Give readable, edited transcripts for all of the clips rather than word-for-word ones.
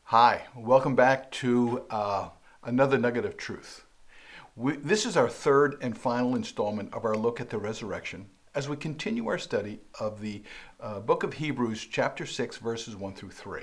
Hi, welcome back to another nugget of truth. This is our third and final installment of our look at the resurrection as we continue our study of the book of Hebrews, chapter 6, verses 1 through 3.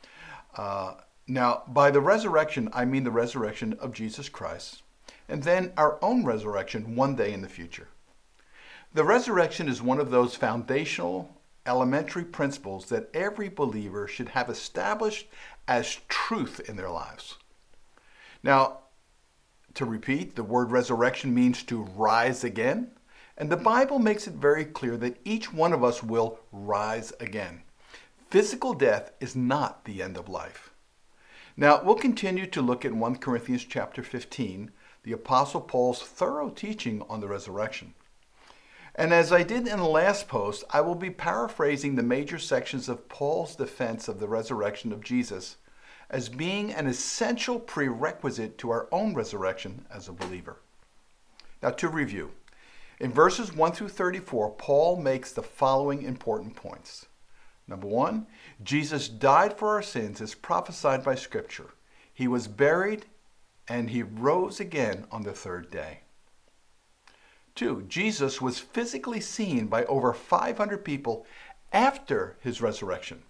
Now, by the resurrection, I mean the resurrection of Jesus Christ, and then our own resurrection one day in the future. The resurrection is one of those foundational, elementary principles that every believer should have established as truth in their lives. Now, to repeat, the word resurrection means to rise again, and the Bible makes it very clear that each one of us will rise again. Physical death is not the end of life. Now, we'll continue to look at 1 Corinthians chapter 15, the Apostle Paul's thorough teaching on the resurrection. And as I did in the last post, I will be paraphrasing the major sections of Paul's defense of the resurrection of Jesus as being an essential prerequisite to our own resurrection as a believer. Now, to review, in verses 1 through 34, Paul makes the following important points. Number 1, Jesus died for our sins as prophesied by Scripture. He was buried and he rose again on the third day. 2, Jesus was physically seen by over 500 people after his resurrection.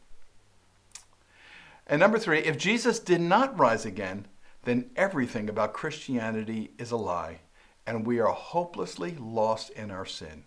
And number 3, if Jesus did not rise again, then everything about Christianity is a lie, and we are hopelessly lost in our sin.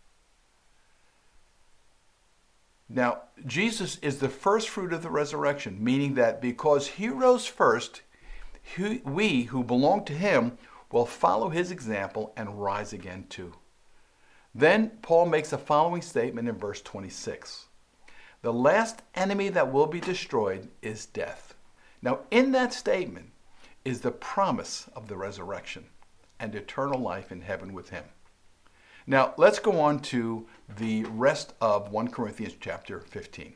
Now, Jesus is the first fruit of the resurrection, meaning that because he rose first, we who belong to him will follow his example and rise again too. Then Paul makes the following statement in verse 26. The last enemy that will be destroyed is death. Now, in that statement is the promise of the resurrection and eternal life in heaven with him. Now, let's go on to the rest of 1 Corinthians chapter 15.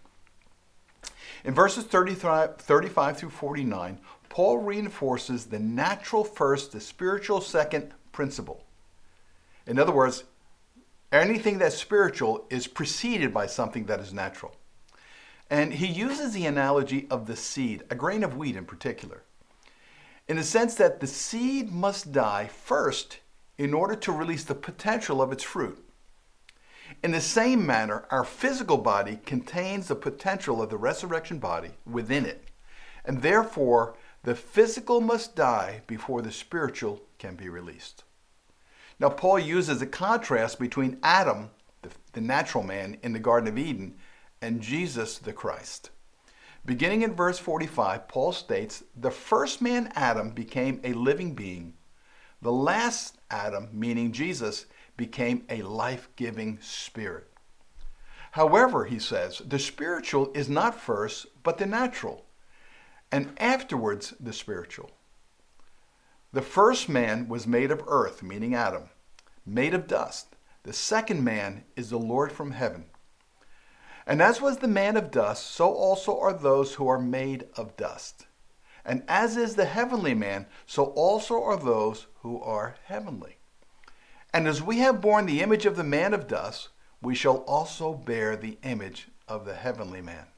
In verses 35 through 49, Paul reinforces the natural first, the spiritual second principle. In other words, anything that's spiritual is preceded by something that is natural. And he uses the analogy of the seed, a grain of wheat in particular, in the sense that the seed must die first in order to release the potential of its fruit. In the same manner, our physical body contains the potential of the resurrection body within it, and therefore the physical must die before the spiritual can be released. Now, Paul uses a contrast between Adam, the natural man in the Garden of Eden, and Jesus the Christ. Beginning in verse 45, Paul states, the first man, Adam, became a living being. The last Adam, meaning Jesus, became a life-giving spirit. However, he says, the spiritual is not first, but the natural, and afterwards the spiritual. The first man was made of earth, meaning Adam, made of dust. The second man is the Lord from heaven. And as was the man of dust, so also are those who are made of dust. And as is the heavenly man, so also are those who are heavenly. And as we have borne the image of the man of dust, we shall also bear the image of the heavenly man.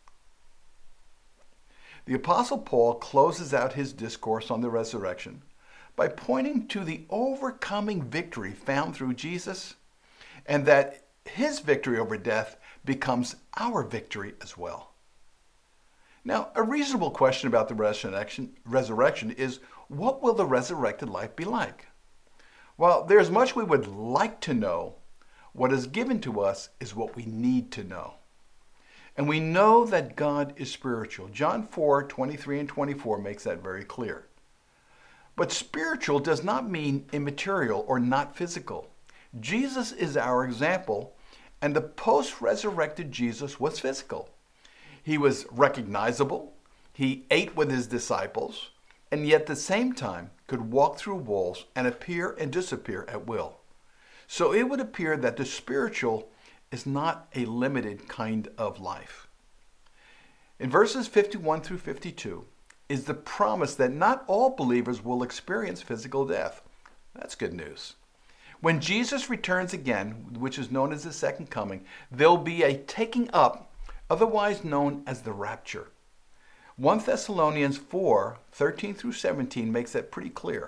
The Apostle Paul closes out his discourse on the resurrection by pointing to the overcoming victory found through Jesus, and that his victory over death becomes our victory as well. Now, a reasonable question about the resurrection is, what will the resurrected life be like? Well, there's much we would like to know. What is given to us is what we need to know. And we know that God is spiritual. John 4:23 and 24 makes that very clear. But spiritual does not mean immaterial or not physical. Jesus is our example, and the post-resurrected Jesus was physical. He was recognizable, he ate with his disciples, and yet at the same time could walk through walls and appear and disappear at will. So it would appear that the spiritual is not a limited kind of life. In verses 51 through 52 is the promise that not all believers will experience physical death. That's good news. When Jesus returns again, which is known as the second coming, there'll be a taking up, otherwise known as the rapture. 1 Thessalonians 4:13 through 17 makes that pretty clear.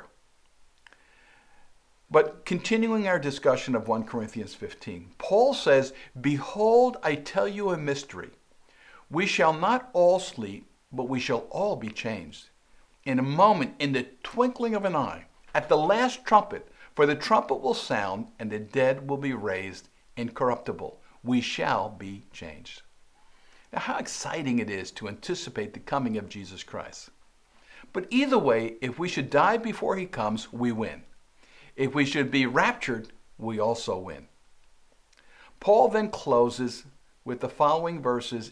But continuing our discussion of 1 Corinthians 15, Paul says, "Behold, I tell you a mystery. We shall not all sleep, but we shall all be changed. In a moment, in the twinkling of an eye, at the last trumpet, for the trumpet will sound, and the dead will be raised incorruptible. We shall be changed." Now, how exciting it is to anticipate the coming of Jesus Christ. But either way, if we should die before he comes, we win. If we should be raptured, we also win. Paul then closes with the following verses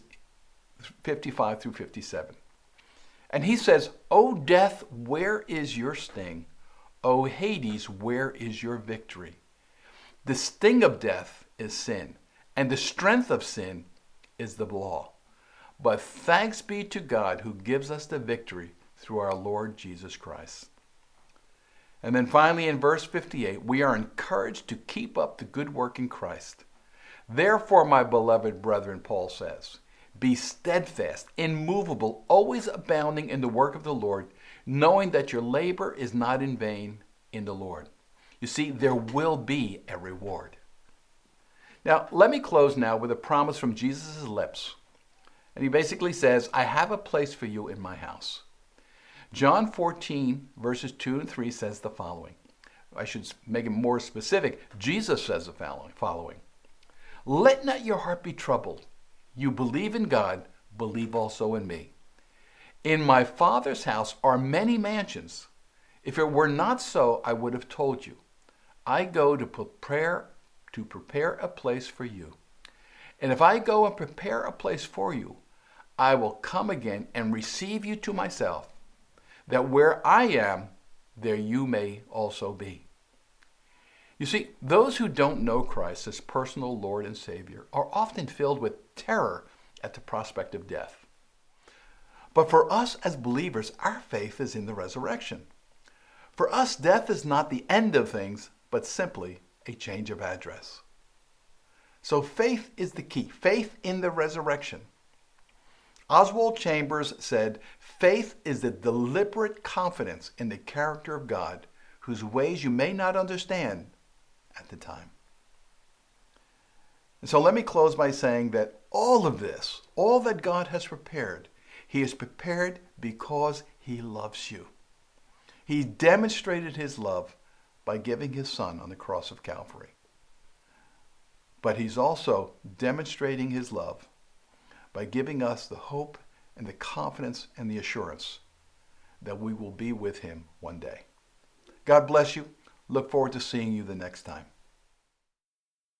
55 through 57. And he says, "O death, where is your sting? O Hades, where is your victory? The sting of death is sin, and the strength of sin is the law. But thanks be to God who gives us the victory through our Lord Jesus Christ." And then finally in verse 58, we are encouraged to keep up the good work in Christ. "Therefore, my beloved brethren," Paul says, "be steadfast, immovable, always abounding in the work of the Lord, knowing that your labor is not in vain in the Lord." You see, there will be a reward. Now, let me close now with a promise from Jesus' lips. And he basically says, "I have a place for you in my house." John 14, verses 2 and 3 says the following. I should make it more specific. Jesus says the following. "Let not your heart be troubled. You believe in God, believe also in me. In my Father's house are many mansions. If it were not so, I would have told you. I go to prepare a place for you. And if I go and prepare a place for you, I will come again and receive you to myself, that where I am, there you may also be." You see, those who don't know Christ as personal Lord and Savior are often filled with terror at the prospect of death. But for us as believers, our faith is in the resurrection. For us, death is not the end of things, but simply a change of address. So faith is the key, faith in the resurrection. Oswald Chambers said, "Faith is the deliberate confidence in the character of God, whose ways you may not understand at the time." And so let me close by saying that all of this, all that God has prepared, he has prepared because he loves you. He demonstrated his love by giving his son on the cross of Calvary. But he's also demonstrating his love by giving us the hope and the confidence and the assurance that we will be with him one day. God bless you. Look forward to seeing you the next time.